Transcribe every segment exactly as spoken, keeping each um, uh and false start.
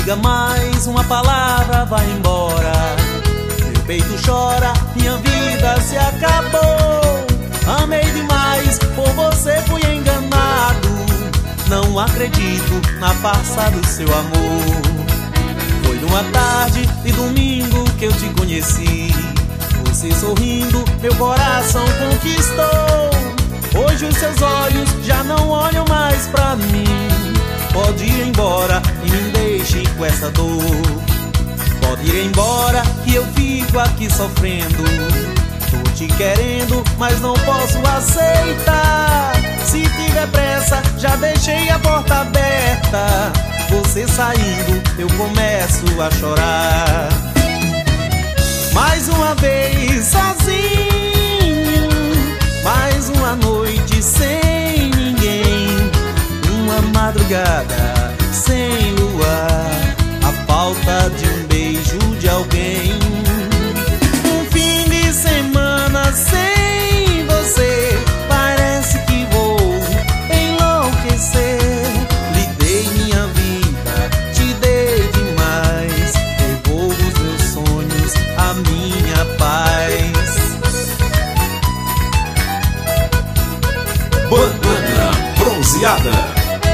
diga mais uma palavra, vai embora. Meu peito chora, minha vida se acabou. Amei demais, por você fui enganado. Não acredito na farsa do seu amor. Foi numa tarde de domingo que eu te conheci. Você sorrindo, meu coração conquistou. Hoje os seus olhos já não olham mais pra mim. Pode ir embora e me deixe com essa dor. Pode ir embora que eu fico aqui sofrendo. Tô te querendo, mas não posso aceitar. Se tiver pressa, já deixei a porta aberta. Você saindo, eu começo a chorar. Mais uma vez sozinho, mais uma noite sem ninguém. Uma madrugada sem luar, a falta de um beijo de alguém. Um fim de semana sem você, parece que vou enlouquecer. Lhe dei minha vida, te dei demais. Devolvo os meus sonhos, a minha paz. Bandana Bronzeada.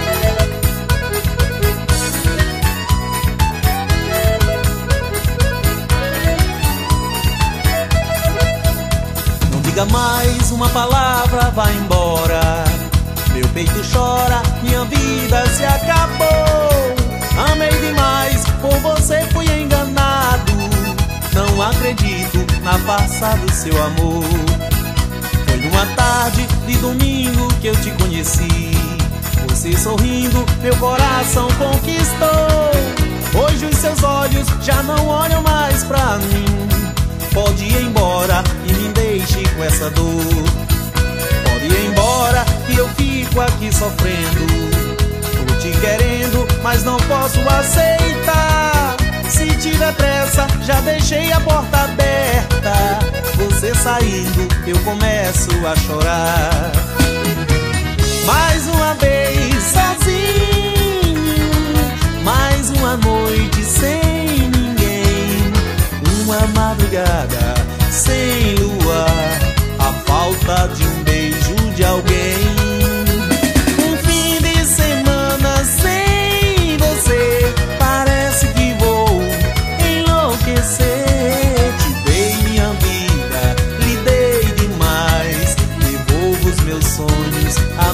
Diga mais uma palavra, vai embora. Meu peito chora, minha vida se acabou. Amei demais, por você fui enganado. Não acredito na farsa do seu amor. Foi numa tarde de domingo que eu te conheci. Você sorrindo, meu coração conquistou. Hoje os seus olhos já não olham mais pra mim. Pode ir embora e me deixe com essa dor. Pode ir embora que eu fico aqui sofrendo. Tô te querendo, mas não posso aceitar. Se tiver pressa, já deixei a porta aberta. Você saindo, eu começo a chorar. Mais uma vez sozinho, mais uma noite sem ninguém. Uma madrugada sem luar, a falta de um beijo de alguém. Um fim de semana sem você, parece que vou enlouquecer. Te dei minha vida, lhe dei demais. Devolvo os meus sonhos,